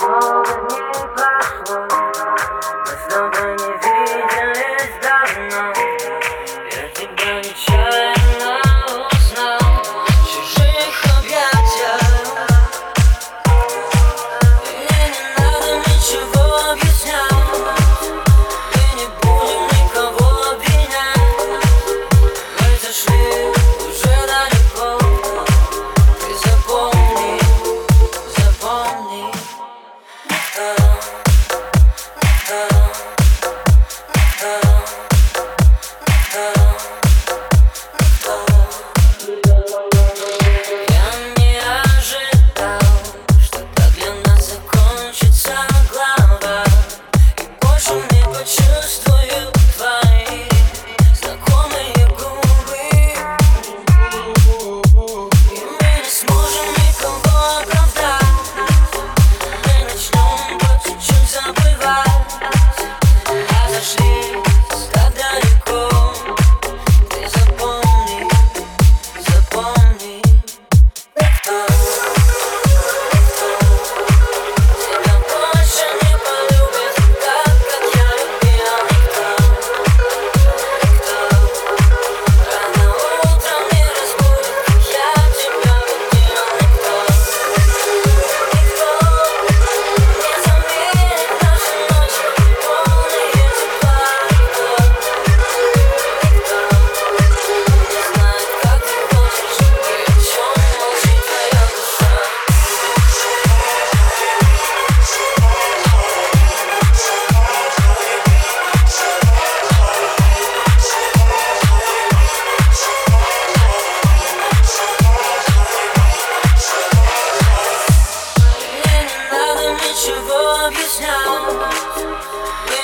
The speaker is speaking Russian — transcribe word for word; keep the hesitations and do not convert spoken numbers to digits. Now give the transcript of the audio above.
много дней прошло, мы с тобой не виделись давно. Я тебя нечаянно узнал в чужих объятиях. И мне не надо ничего объяснять, мы не будем никого обвинять. Мы зашли уже далеко, ты запомни, запомни. Никто, никто, никто, никто. Я не ожидал, что так для нас закончится глава, и больше не почувствую твои знакомые губы. И мы не сможем никого оправдать, мы начнем по чуть-чуть забывать. А зашли так далеко, ты запомни, запомни. Никто, никто тебя больше не полюбит так, как я любил. Никто, никто рано утром не разбудит, как я тебя любил. Никто, никто не заменит наши ночи, полные тепла. Никто, никто не знает, как ты хочешь, и о чем молчит твоя душа. Мне не надо ничего объяснять, мы